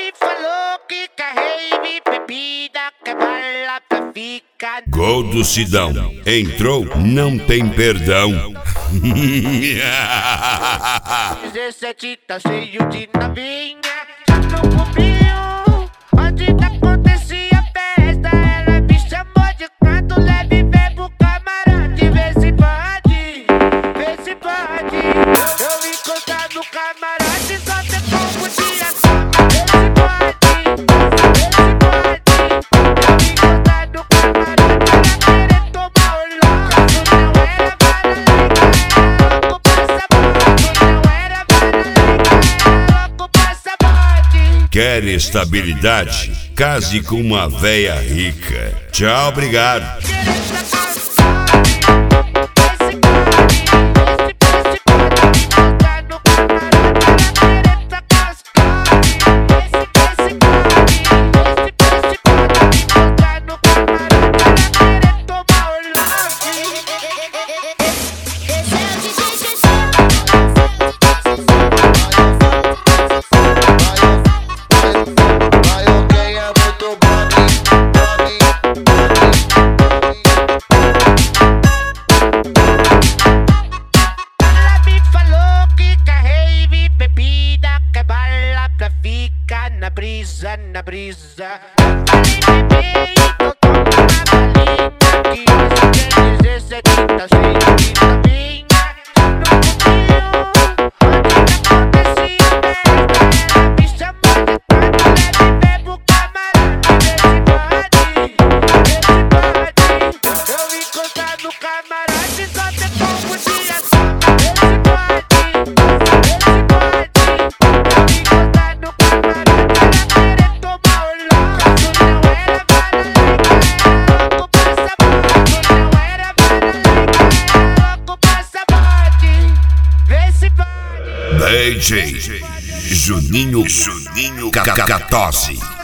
me falou que carrei bebida, que bala pra ficar. Gol do Sidão. Entrou, não tem perdão. 17 tá cheio de novinha, já no clubinho onde acontecia festa. Ela me chamou de canto, leve, bebo camarote. Vê se pode, vê se pode. Eu encostar no camarote, só tem como te assar. Vê se pode, vê se pode. Eu encostar no camarote, ela querer tomar o louco. Não era para legal, louco passa bode. Não era para legal, louco passa bode. Quer estabilidade? Case com uma véia rica. Tchau, obrigado. Na brisa, na brisa. Eu falei, bebê, então toma uma balinha, que hoje tem 17 tá cheio de novinha. No clubinho onde acontecia festa, ela me chamou de canto, leve, bebo camarote. Vê se pode, vê se pode. Eu encostar no camarote, só tem como te assar. Vê se pode, vê se pode. Eu encostar no camarote, DJ Juninho Catose.